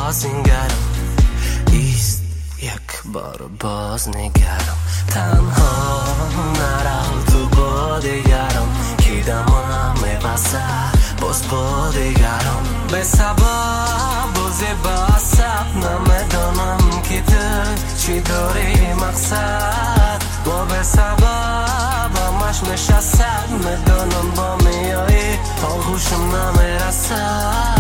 باز نگرم ایست یک بار باز نگرم تنها نرو تو با دیگرم کی دمانم میبسه باز با دیگرم به سبب بازی بسب نمیدانم که تو چی داری مقصد با به سبب همش نشستم میدانم با میایی آغوشم نمیرسد